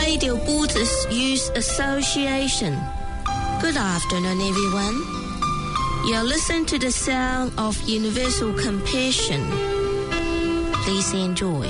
Radio Buddhist Youth Association. Good afternoon, everyone. You're listening to the sound of universal compassion. Please enjoy.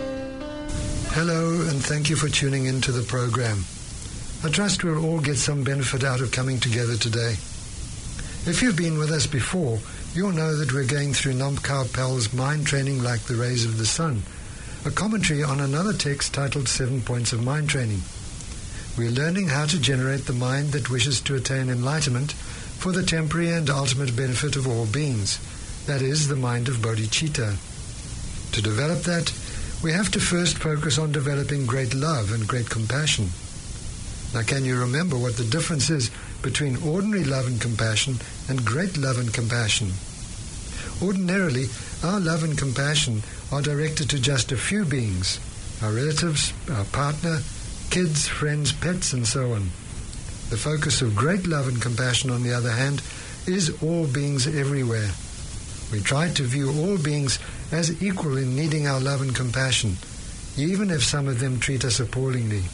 Hello, and thank you for tuning in to the program. I trust we'll all get some benefit out of coming together today. If you've been with us before, you'll know that we're going through Nam Kao Pal's Mind Training Like the Rays of the Sun, a commentary on another text titled 7 Points of Mind Training. We're learning how to generate the mind that wishes to attain enlightenment for the temporary and ultimate benefit of all beings, that is, the mind of bodhicitta. To develop that, we have to first focus on developing great love and great compassion. Now, can you remember what the difference is between ordinary love and compassion and great love and compassion? Ordinarily, our love and compassion are directed to just a few beings, our relatives, our partner, kids, friends, pets, and so on. The focus of great love and compassion, on the other hand, is all beings everywhere. We try to view all beings as equal in needing our love and compassion, even if some of them treat us appallingly.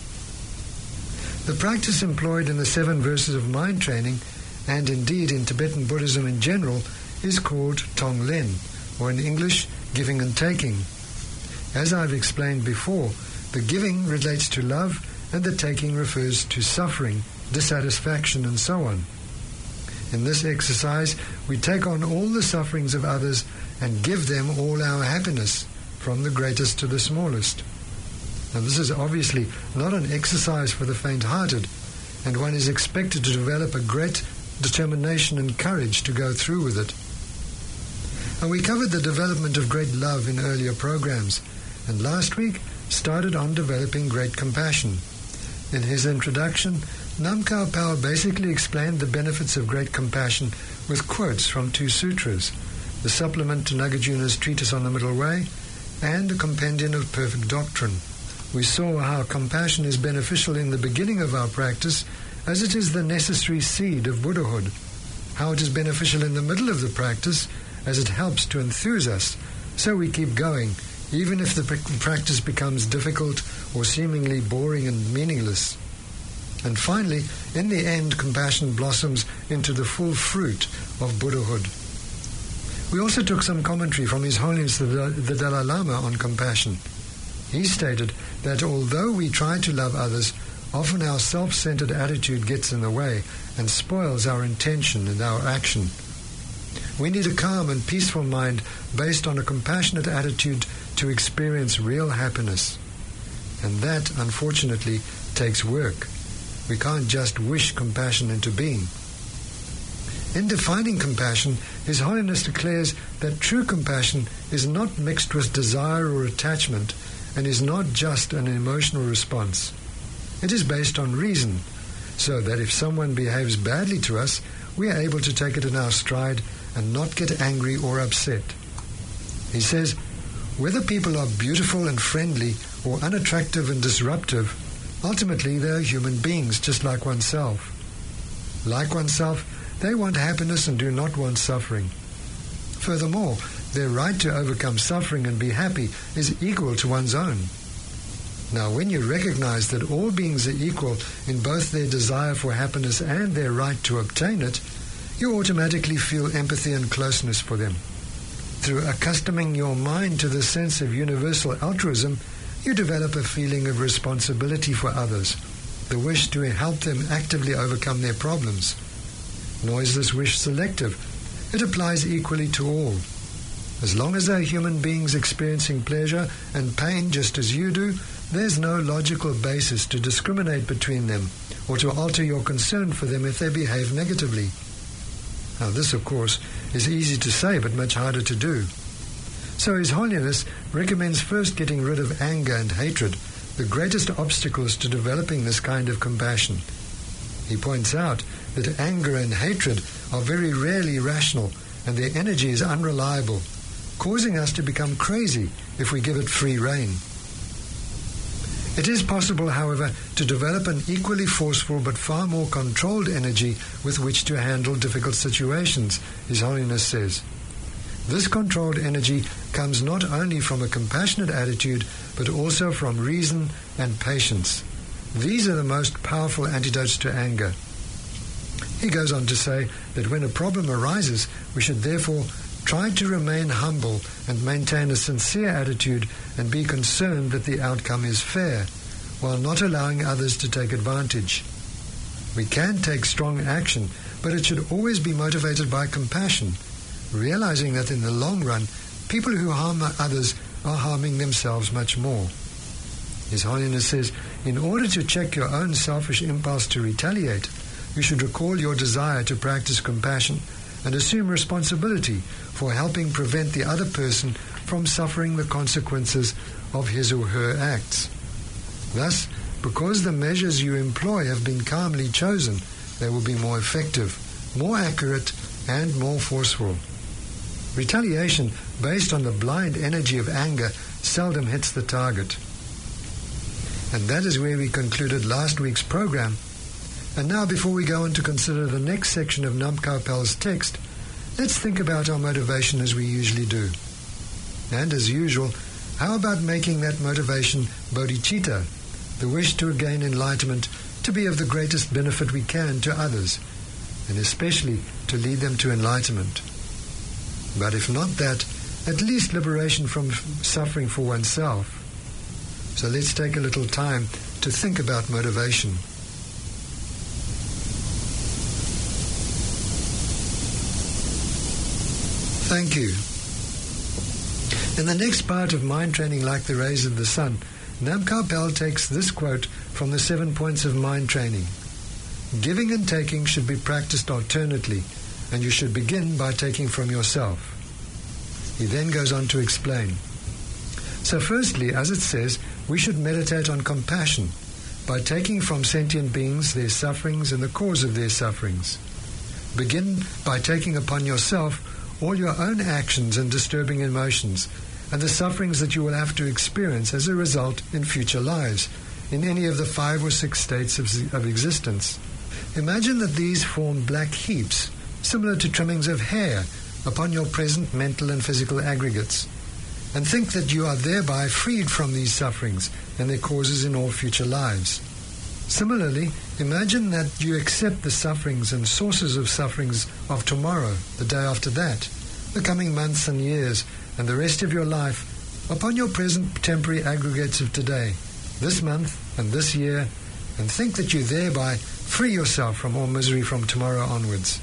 The practice employed in the 7 verses of mind training, and indeed in Tibetan Buddhism in general, is called Tonglen, or in English, giving and taking. As I've explained before, the giving relates to love and the taking refers to suffering, dissatisfaction, and so on. In this exercise, we take on all the sufferings of others and give them all our happiness, from the greatest to the smallest. Now, this is obviously not an exercise for the faint-hearted, and one is expected to develop a great determination and courage to go through with it. And we covered the development of great love in earlier programs, and last week started on developing great compassion. In his introduction, Nam Kao Pal basically explained the benefits of great compassion with quotes from 2 sutras, the supplement to Nagarjuna's Treatise on the Middle Way, and a compendium of perfect doctrine. We saw how compassion is beneficial in the beginning of our practice, as it is the necessary seed of Buddhahood, how it is beneficial in the middle of the practice, as it helps to enthuse us, so we keep going, even if the practice becomes difficult or seemingly boring and meaningless. And finally, in the end, compassion blossoms into the full fruit of Buddhahood. We also took some commentary from His Holiness the Dalai Lama on compassion. He stated that although we try to love others, often our self-centered attitude gets in the way and spoils our intention and our action. We need a calm and peaceful mind based on a compassionate attitude to experience real happiness. And that, unfortunately, takes work. We can't just wish compassion into being. In defining compassion, His Holiness declares that true compassion is not mixed with desire or attachment and is not just an emotional response. It is based on reason, so that if someone behaves badly to us, we are able to take it in our stride and not get angry or upset. He says, whether people are beautiful and friendly or unattractive and disruptive, ultimately they are human beings just like oneself. Like oneself, they want happiness and do not want suffering. Furthermore, their right to overcome suffering and be happy is equal to one's own. Now, when you recognize that all beings are equal in both their desire for happiness and their right to obtain it, you automatically feel empathy and closeness for them. Through accustoming your mind to the sense of universal altruism, you develop a feeling of responsibility for others, the wish to help them actively overcome their problems. Nor is this wish selective. It applies equally to all. As long as they're human beings experiencing pleasure and pain just as you do, there's no logical basis to discriminate between them or to alter your concern for them if they behave negatively. Now, this, of course, is easy to say but much harder to do. So His Holiness recommends first getting rid of anger and hatred, the greatest obstacles to developing this kind of compassion. He points out that anger and hatred are very rarely rational and their energy is unreliable, causing us to become crazy if we give it free rein. It is possible, however, to develop an equally forceful but far more controlled energy with which to handle difficult situations, His Holiness says. This controlled energy comes not only from a compassionate attitude, but also from reason and patience. These are the most powerful antidotes to anger. He goes on to say that when a problem arises, we should therefore try to remain humble and maintain a sincere attitude and be concerned that the outcome is fair, while not allowing others to take advantage. We can take strong action, but it should always be motivated by compassion, realizing that in the long run, people who harm others are harming themselves much more. His Holiness says, in order to check your own selfish impulse to retaliate, you should recall your desire to practice compassion and assume responsibility for helping prevent the other person from suffering the consequences of his or her acts. Thus, because the measures you employ have been calmly chosen, they will be more effective, more accurate, and more forceful. Retaliation based on the blind energy of anger seldom hits the target. And that is where we concluded last week's program. And now, before we go on to consider the next section of Nam Kaupel's text, let's think about our motivation as we usually do. And as usual, how about making that motivation bodhicitta, the wish to gain enlightenment, to be of the greatest benefit we can to others, and especially to lead them to enlightenment. But if not that, at least liberation from suffering for oneself. So let's take a little time to think about motivation. Thank you. In the next part of Mind Training Like the Rays of the Sun, Nam Kaupel takes this quote from the 7 points of mind training. Giving and taking should be practiced alternately, and you should begin by taking from yourself. He then goes on to explain. So firstly, as it says, we should meditate on compassion by taking from sentient beings their sufferings and the cause of their sufferings. Begin by taking upon yourself all your own actions and disturbing emotions, and the sufferings that you will have to experience as a result in future lives, in any of the 5 or 6 states of existence. Imagine that these form black heaps, similar to trimmings of hair, upon your present mental and physical aggregates, and think that you are thereby freed from these sufferings and their causes in all future lives. Similarly, imagine that you accept the sufferings and sources of sufferings of tomorrow, the day after that, the coming months and years, and the rest of your life upon your present temporary aggregates of today, this month and this year, and think that you thereby free yourself from all misery from tomorrow onwards.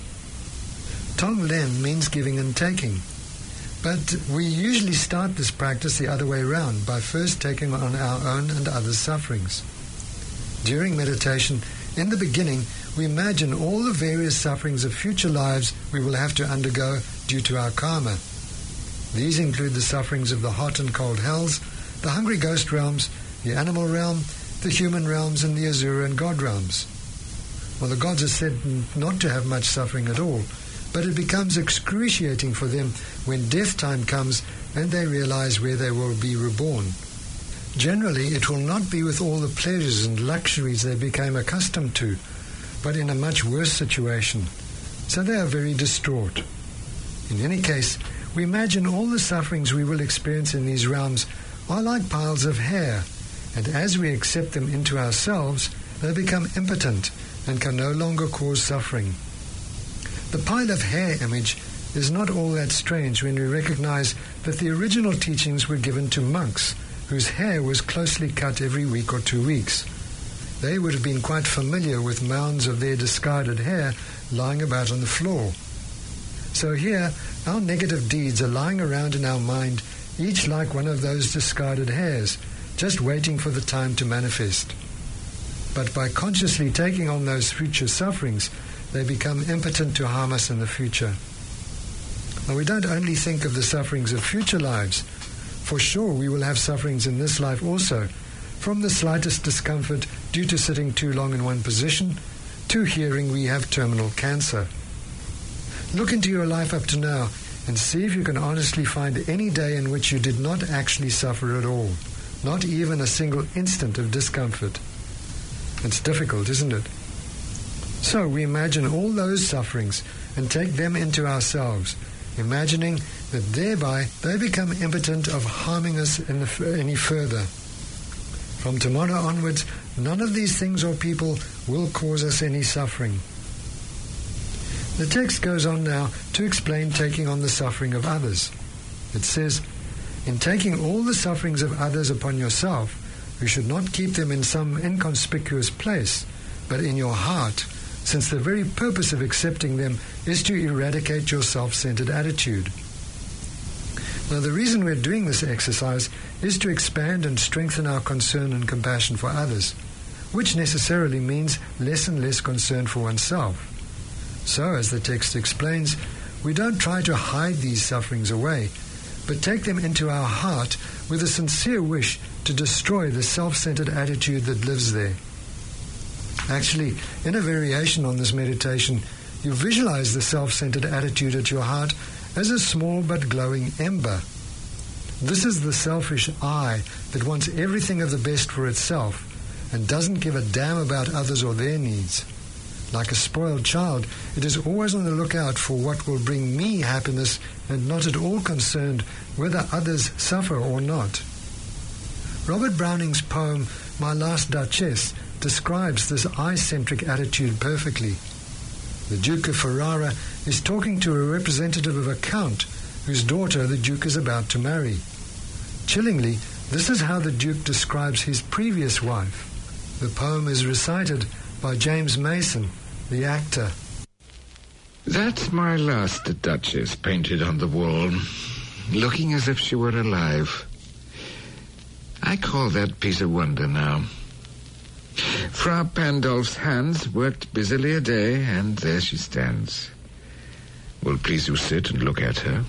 Tong Len means giving and taking, but we usually start this practice the other way around, by first taking on our own and others' sufferings. During meditation, in the beginning, we imagine all the various sufferings of future lives we will have to undergo due to our karma. These include the sufferings of the hot and cold hells, the hungry ghost realms, the animal realm, the human realms, and the Asura and God realms. Well, the gods are said not to have much suffering at all, but it becomes excruciating for them when death time comes and they realize where they will be reborn. Generally, it will not be with all the pleasures and luxuries they became accustomed to, but in a much worse situation. So they are very distraught. In any case, we imagine all the sufferings we will experience in these realms are like piles of hair, and as we accept them into ourselves, they become impotent and can no longer cause suffering. The pile of hair image is not all that strange when we recognize that the original teachings were given to monks whose hair was closely cut every week or 2 weeks. They would have been quite familiar with mounds of their discarded hair lying about on the floor. So here, our negative deeds are lying around in our mind, each like one of those discarded hairs, just waiting for the time to manifest. But by consciously taking on those future sufferings, they become impotent to harm us in the future. Now, we don't only think of the sufferings of future lives. For sure, we will have sufferings in this life also, from the slightest discomfort due to sitting too long in one position, to hearing we have terminal cancer. Look into your life up to now and see if you can honestly find any day in which you did not actually suffer at all, not even a single instant of discomfort. It's difficult, isn't it? So we imagine all those sufferings and take them into ourselves, imagining that thereby they become impotent of harming us any further. From tomorrow onwards, none of these things or people will cause us any suffering. The text goes on now to explain taking on the suffering of others. It says, in taking all the sufferings of others upon yourself, you should not keep them in some inconspicuous place, but in your heart, since the very purpose of accepting them is to eradicate your self-centered attitude. Now, the reason we're doing this exercise is to expand and strengthen our concern and compassion for others, which necessarily means less and less concern for oneself. So, as the text explains, we don't try to hide these sufferings away, but take them into our heart with a sincere wish to destroy the self-centered attitude that lives there. Actually, in a variation on this meditation, you visualize the self-centered attitude at your heart as a small but glowing ember. This is the selfish I that wants everything of the best for itself and doesn't give a damn about others or their needs. Like a spoiled child, it is always on the lookout for what will bring me happiness and not at all concerned whether others suffer or not. Robert Browning's poem, My Last Duchess, describes this I-centric attitude perfectly. The Duke of Ferrara is talking to a representative of a count whose daughter the Duke is about to marry. Chillingly, this is how the Duke describes his previous wife. The poem is recited by James Mason, the actor. That's my last Duchess painted on the wall, looking as if she were alive. I call that piece a wonder now. Frau Pandolf's hands worked busily a day, and there she stands. Well, please you sit and look at her.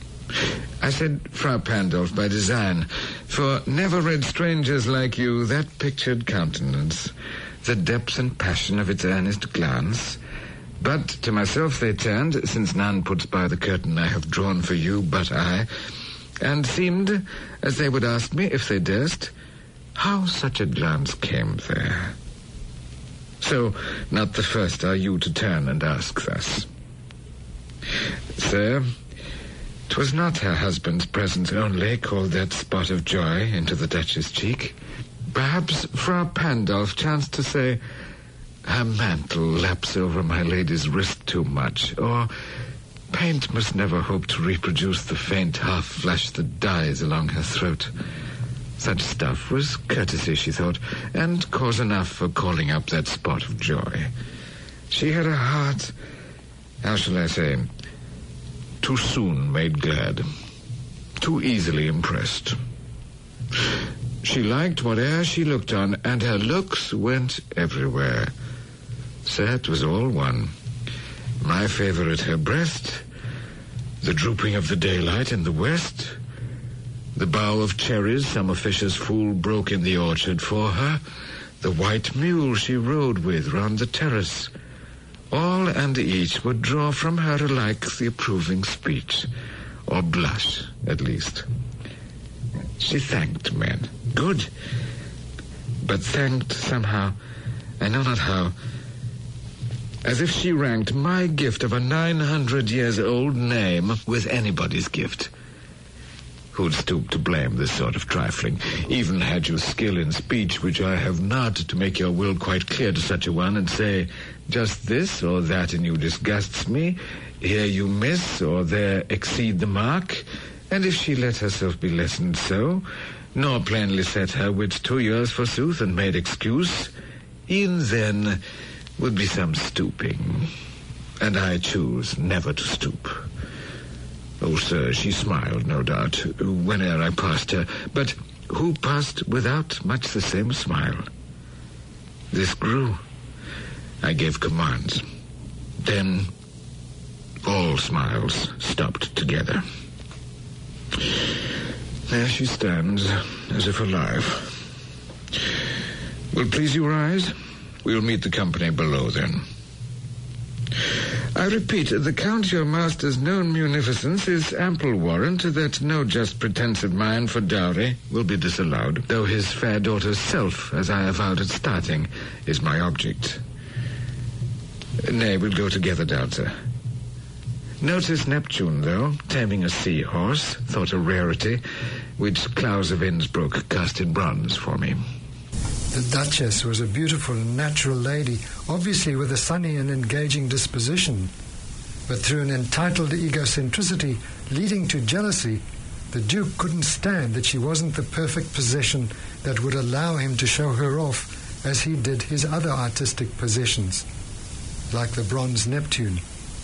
I said Frau Pandolf by design, for never read strangers like you that pictured countenance, the depth and passion of its earnest glance. But to myself they turned, since none puts by the curtain I have drawn for you but I, and seemed as they would ask me, if they durst, how such a glance came there. So, not the first are you to turn and ask thus. Sir, 'twas not her husband's presence only called that spot of joy into the Duchess' cheek. Perhaps Frau Pandolf chanced to say, her mantle laps over my lady's wrist too much, or paint must never hope to reproduce the faint half-flush that dies along her throat. Such stuff was courtesy, she thought, and cause enough for calling up that spot of joy. She had a heart, how shall I say, too soon made glad, too easily impressed. She liked whate'er she looked on, and her looks went everywhere. So it was all one. My favor at her breast, the drooping of the daylight in the west, the bough of cherries some officious fool broke in the orchard for her, the white mule she rode with round the terrace. All and each would draw from her alike the approving speech, or blush, at least. She thanked men. Good. But thanked somehow, I know not how, as if she ranked my gift of a 900-years-old name with anybody's gift. Who'd stoop to blame this sort of trifling, even had you skill in speech, which I have not, to make your will quite clear to such a one, and say, just this or that in you disgusts me, here you miss, or there exceed the mark, and if she let herself be lessoned so, nor plainly set her wits 2 years forsooth, and made excuse, e'en then would be some stooping, and I choose never to stoop. Oh, sir, she smiled, no doubt, whene'er I passed her, but who passed without much the same smile? This grew. I gave commands. Then all smiles stopped together. There she stands, as if alive. Will please you rise? We'll meet the company below, then. I repeat, the Count your master's known munificence is ample warrant that no just pretence of mine for dowry will be disallowed, though his fair daughter's self, as I avowed at starting, is my object. Nay, we'll go together down, sir. Notice Neptune, though, taming a seahorse, thought a rarity, which Claus of Innsbruck cast in bronze for me. The Duchess was a beautiful and natural lady, obviously with a sunny and engaging disposition. But through an entitled egocentricity leading to jealousy, the Duke couldn't stand that she wasn't the perfect possession that would allow him to show her off as he did his other artistic possessions, like the bronze Neptune.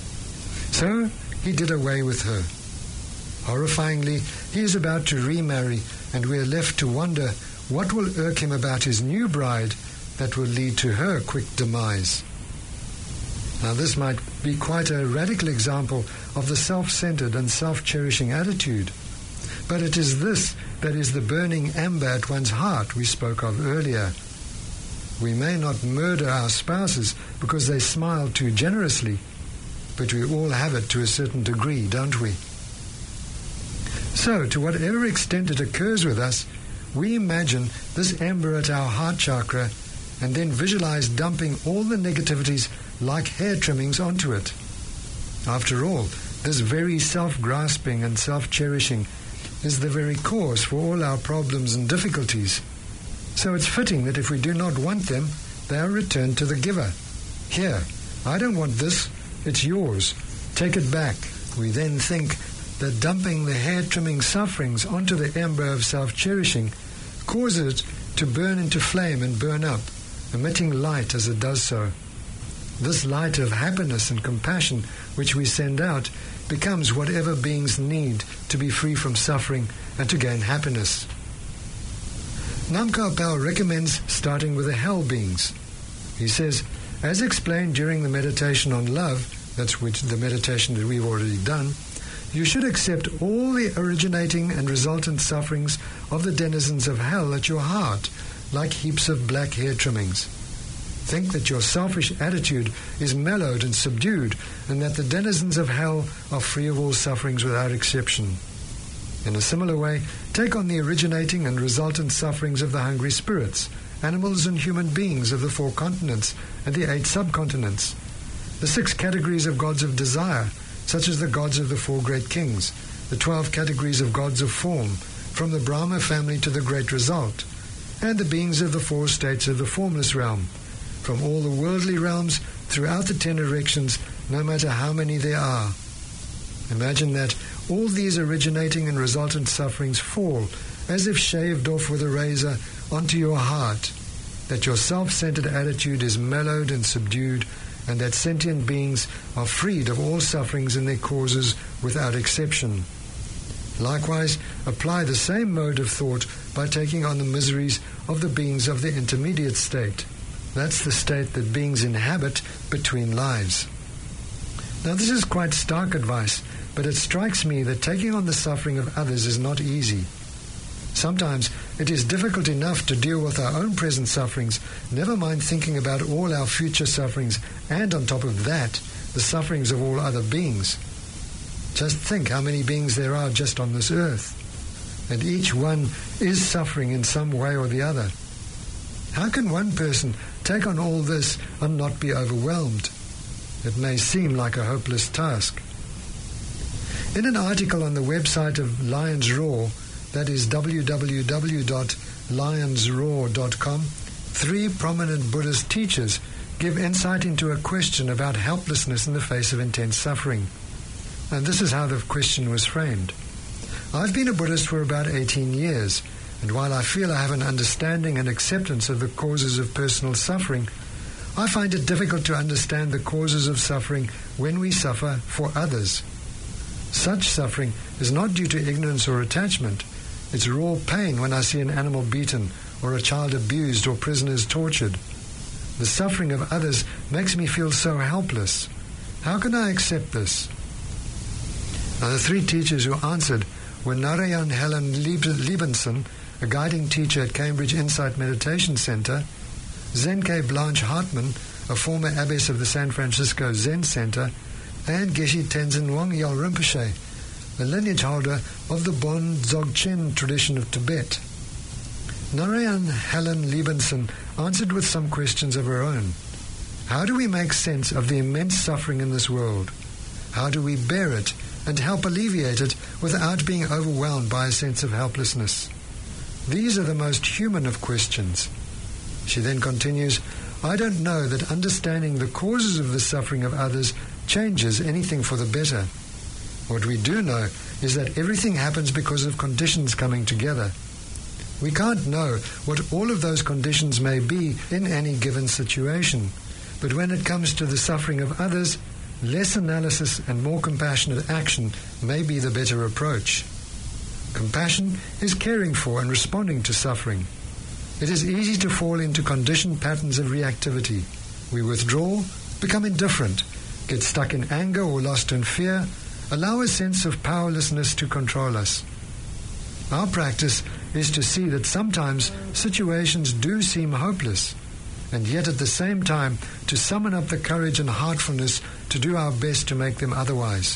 So he did away with her. Horrifyingly, he is about to remarry, and we are left to wonder what will irk him about his new bride that will lead to her quick demise. Now, this might be quite a radical example of the self-centered and self-cherishing attitude, but it is this that is the burning ember at one's heart we spoke of earlier. We may not murder our spouses because they smile too generously, but we all have it to a certain degree, don't we? So, to whatever extent it occurs with us, we imagine this ember at our heart chakra and then visualize dumping all the negativities like hair trimmings onto it. After all, this very self-grasping and self-cherishing is the very cause for all our problems and difficulties. So it's fitting that if we do not want them, they are returned to the giver. Here, I don't want this, it's yours. Take it back. We then think that dumping the hair-trimming sufferings onto the ember of self-cherishing causes it to burn into flame and burn up, emitting light as it does so. This light of happiness and compassion which we send out becomes whatever beings need to be free from suffering and to gain happiness. Namkar Pal recommends starting with the hell beings. He says, as explained during the meditation on love, that's the meditation that we've already done, you should accept all the originating and resultant sufferings of the denizens of hell at your heart, like heaps of black hair trimmings. Think that your selfish attitude is mellowed and subdued, and that the denizens of hell are free of all sufferings without exception. In a similar way, take on the originating and resultant sufferings of the hungry spirits, animals and human beings of the 4 continents and the 8 subcontinents, the 6 categories of gods of desire, such as the gods of the 4 great kings, the 12 categories of gods of form, from the Brahma family to the Great Result, and the beings of the 4 states of the formless realm, from all the worldly realms throughout the 10 directions, no matter how many there are. Imagine that all these originating and resultant sufferings fall, as if shaved off with a razor, onto your heart, that your self-centered attitude is mellowed and subdued, and that sentient beings are freed of all sufferings and their causes without exception. Likewise, apply the same mode of thought by taking on the miseries of the beings of the intermediate state. That's the state that beings inhabit between lives. Now, this is quite stark advice, but it strikes me that taking on the suffering of others is not easy. Sometimes it is difficult enough to deal with our own present sufferings, never mind thinking about all our future sufferings, and on top of that, the sufferings of all other beings. Just think how many beings there are just on this earth, and each one is suffering in some way or the other. How can one person take on all this and not be overwhelmed? It may seem like a hopeless task. In an article on the website of Lions Roar, that is www.lionsroar.com, 3 prominent Buddhist teachers give insight into a question about helplessness in the face of intense suffering. And this is how the question was framed. I've been a Buddhist for about 18 years, and while I feel I have an understanding and acceptance of the causes of personal suffering, I find it difficult to understand the causes of suffering when we suffer for others. Such suffering is not due to ignorance or attachment. It's raw pain when I see an animal beaten, or a child abused, or prisoners tortured. The suffering of others makes me feel so helpless. How can I accept this? Now, the 3 teachers who answered were Narayan Helen Liebenson, a guiding teacher at Cambridge Insight Meditation Center, Zenke Blanche Hartman, a former abbess of the San Francisco Zen Center, and Geshe Tenzin Wangyal Rinpoche, the lineage holder of the Bon Dzogchen tradition of Tibet. Narayan Helen Liebenson answered with some questions of her own. How do we make sense of the immense suffering in this world? How do we bear it and help alleviate it without being overwhelmed by a sense of helplessness? These are the most human of questions. She then continues, I don't know that understanding the causes of the suffering of others changes anything for the better. What we do know is that everything happens because of conditions coming together. We can't know what all of those conditions may be in any given situation, but when it comes to the suffering of others, less analysis and more compassionate action may be the better approach. Compassion is caring for and responding to suffering. It is easy to fall into conditioned patterns of reactivity. We withdraw, become indifferent, get stuck in anger or lost in fear, allow a sense of powerlessness to control us. Our practice is to see that sometimes situations do seem hopeless, and yet at the same time to summon up the courage and heartfulness to do our best to make them otherwise.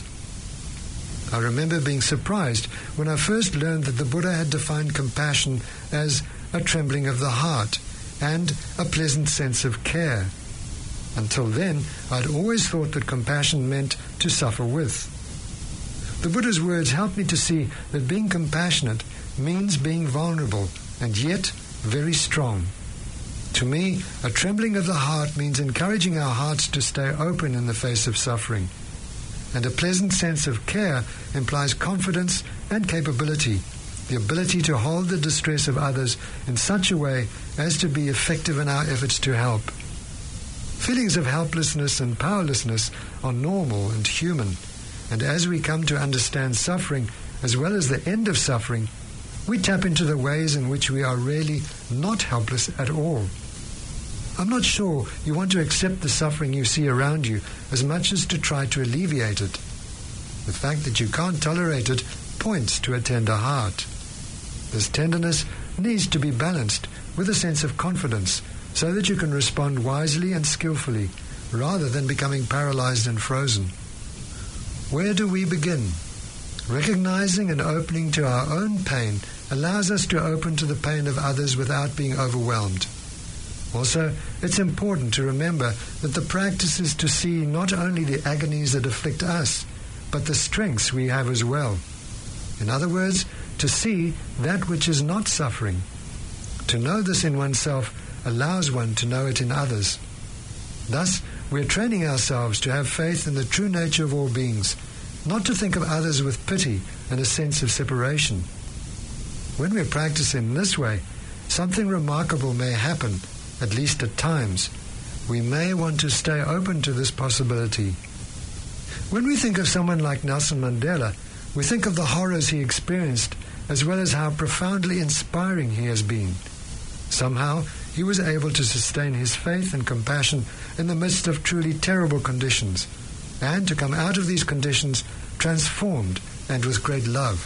I remember being surprised when I first learned that the Buddha had defined compassion as a trembling of the heart and a pleasant sense of care. Until then, I'd always thought that compassion meant to suffer with. The Buddha's words helped me to see that being compassionate means being vulnerable and yet very strong. To me, a trembling of the heart means encouraging our hearts to stay open in the face of suffering. And a pleasant sense of care implies confidence and capability, the ability to hold the distress of others in such a way as to be effective in our efforts to help. Feelings of helplessness and powerlessness are normal and human, and as we come to understand suffering as well as the end of suffering, we tap into the ways in which we are really not helpless at all. I'm not sure you want to accept the suffering you see around you as much as to try to alleviate it. The fact that you can't tolerate it points to a tender heart. This tenderness needs to be balanced with a sense of confidence so that you can respond wisely and skillfully rather than becoming paralyzed and frozen. Where do we begin? Recognizing and opening to our own pain allows us to open to the pain of others without being overwhelmed. Also, it's important to remember that the practice is to see not only the agonies that afflict us, but the strengths we have as well. In other words, to see that which is not suffering. To know this in oneself allows one to know it in others. Thus, we're training ourselves to have faith in the true nature of all beings, not to think of others with pity and a sense of separation. When we practice in this way, something remarkable may happen, at least at times. We may want to stay open to this possibility. When we think of someone like Nelson Mandela, we think of the horrors he experienced, as well as how profoundly inspiring he has been. Somehow, he was able to sustain his faith and compassion in the midst of truly terrible conditions, and to come out of these conditions transformed and with great love.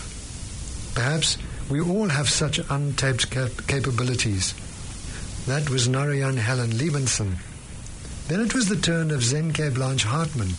Perhaps we all have such untapped capabilities. That was Narayan Helen Liebenson. Then it was the turn of Zenke Blanche Hartman.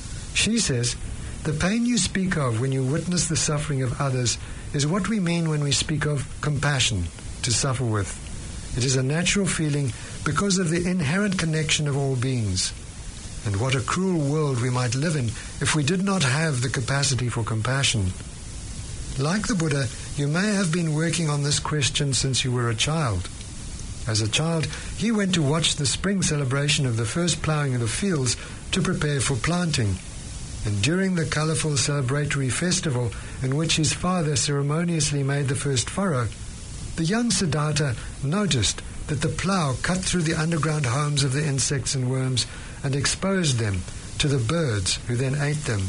She says, the pain you speak of when you witness the suffering of others is what we mean when we speak of compassion, to suffer with. It is a natural feeling because of the inherent connection of all beings. And what a cruel world we might live in if we did not have the capacity for compassion. Like the Buddha, you may have been working on this question since you were a child. As a child, he went to watch the spring celebration of the first ploughing of the fields to prepare for planting. And during the colorful celebratory festival in which his father ceremoniously made the first furrow, the young Siddhartha noticed that the plough cut through the underground homes of the insects and worms and exposed them to the birds who then ate them.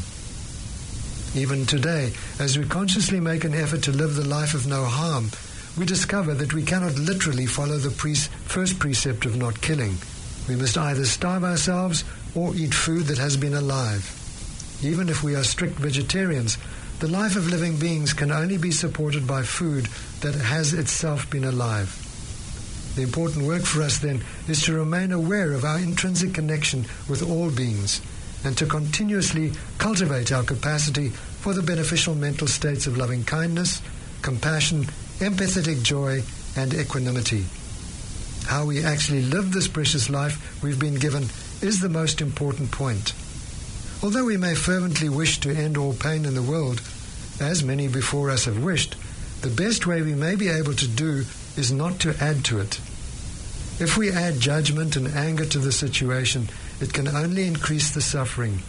Even today, as we consciously make an effort to live the life of no harm, we discover that we cannot literally follow the first precept of not killing. We must either starve ourselves or eat food that has been alive. Even if we are strict vegetarians, the life of living beings can only be supported by food that has itself been alive. The important work for us then is to remain aware of our intrinsic connection with all beings and to continuously cultivate our capacity for the beneficial mental states of loving kindness, compassion, empathetic joy, and equanimity. How we actually live this precious life we've been given is the most important point. Although we may fervently wish to end all pain in the world, as many before us have wished, the best way we may be able to do is not to add to it. If we add judgment and anger to the situation, it can only increase the suffering.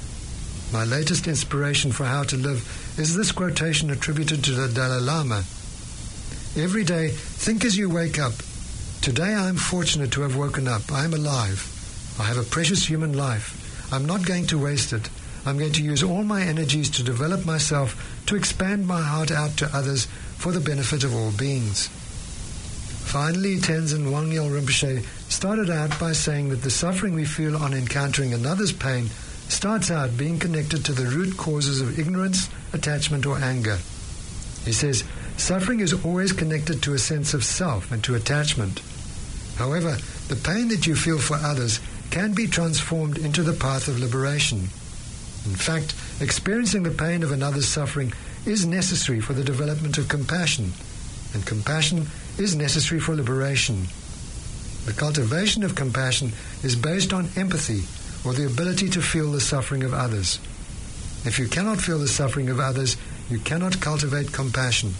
My latest inspiration for how to live is this quotation attributed to the Dalai Lama. Every day, think as you wake up. Today I am fortunate to have woken up. I am alive. I have a precious human life. I'm not going to waste it. I'm going to use all my energies to develop myself, to expand my heart out to others for the benefit of all beings. Finally, Tenzin Wangyal Rinpoche started out by saying that the suffering we feel on encountering another's pain starts out being connected to the root causes of ignorance, attachment, or anger. He says, suffering is always connected to a sense of self and to attachment. However, the pain that you feel for others can be transformed into the path of liberation. In fact, experiencing the pain of another's suffering is necessary for the development of compassion, and compassion is necessary for liberation. The cultivation of compassion is based on empathy, or the ability to feel the suffering of others. If you cannot feel the suffering of others, you cannot cultivate compassion.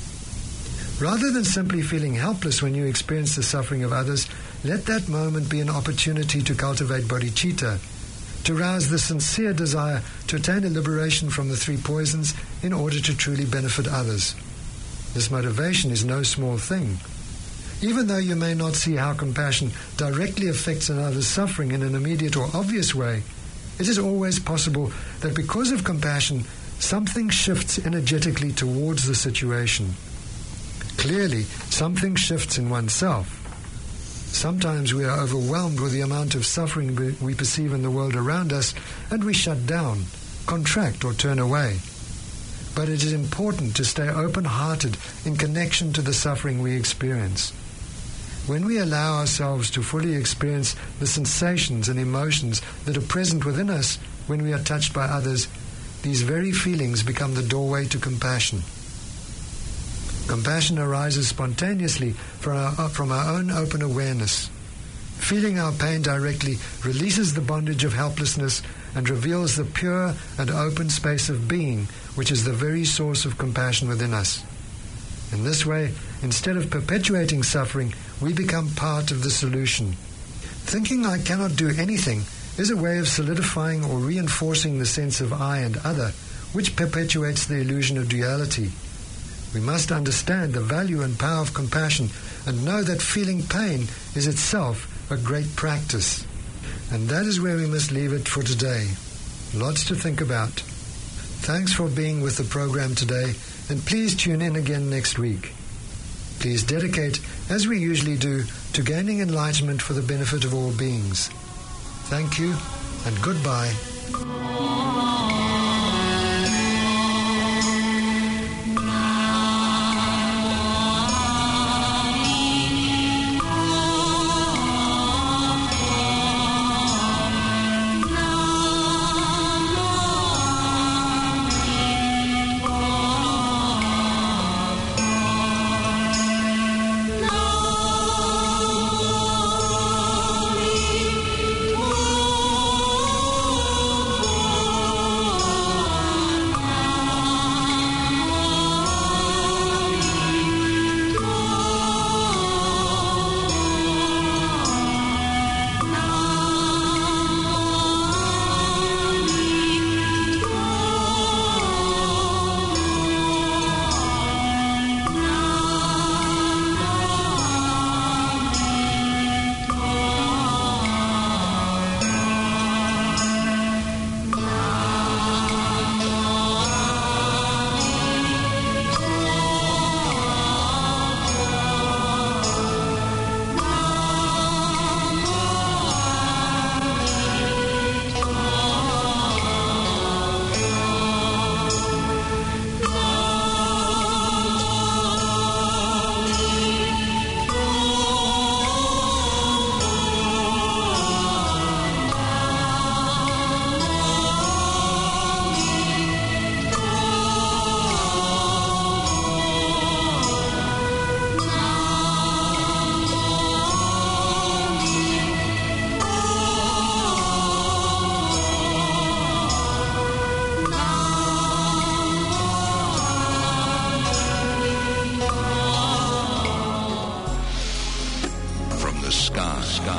Rather than simply feeling helpless when you experience the suffering of others, let that moment be an opportunity to cultivate bodhicitta, to rouse the sincere desire to attain a liberation from the three poisons in order to truly benefit others. This motivation is no small thing. Even though you may not see how compassion directly affects another's suffering in an immediate or obvious way, it is always possible that because of compassion, something shifts energetically towards the situation. Clearly, something shifts in oneself. Sometimes we are overwhelmed with the amount of suffering we perceive in the world around us, and we shut down, contract, or turn away. But it is important to stay open-hearted in connection to the suffering we experience. When we allow ourselves to fully experience the sensations and emotions that are present within us when we are touched by others, these very feelings become the doorway to compassion. Compassion arises spontaneously from our own open awareness. Feeling our pain directly releases the bondage of helplessness and reveals the pure and open space of being, which is the very source of compassion within us. In this way, instead of perpetuating suffering, we become part of the solution. Thinking I cannot do anything is a way of solidifying or reinforcing the sense of I and other, which perpetuates the illusion of duality. We must understand the value and power of compassion and know that feeling pain is itself a great practice. And that is where we must leave it for today. Lots to think about. Thanks for being with the program today, and please tune in again next week. Please dedicate, as we usually do, to gaining enlightenment for the benefit of all beings. Thank you, and goodbye. sky.